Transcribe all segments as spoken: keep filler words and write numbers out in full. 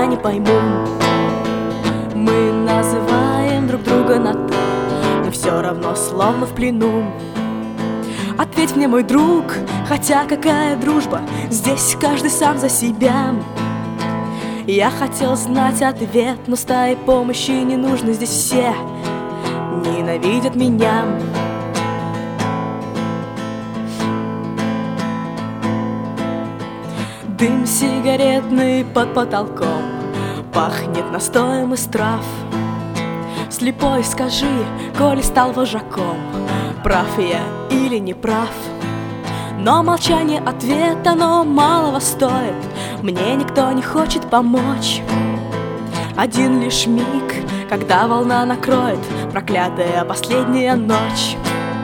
никогда не пойму. Мы называем друг друга на «ты», но все равно словно в плену. Ответь мне, мой друг, хотя какая дружба, здесь каждый сам за себя. Я хотел знать ответ, но стаи помощи не нужно, здесь все ненавидят меня. Дым сигаретный под потолком, пахнет настоем из трав. Слепой, скажи, коли стал вожаком, прав я или не прав? Но молчание ответ, оно малого стоит. Мне никто не хочет помочь. Один лишь миг, когда волна накроет, проклятая последняя ночь.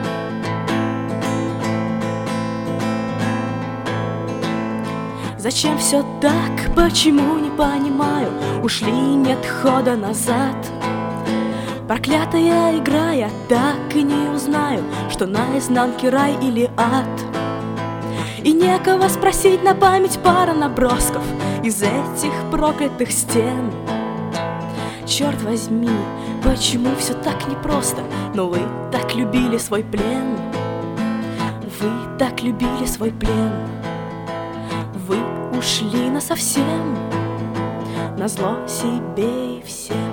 Зачем все так, почему не понимаю? Ушли, нет хода назад. Проклятая игра, я так и не узнаю, что наизнанке рай или ад. И некого спросить на память, пара набросков из этих проклятых стен. Черт возьми, почему все так непросто? Но вы так любили свой плен. Вы так любили свой плен. Вы ушли насовсем, назло себе и всем.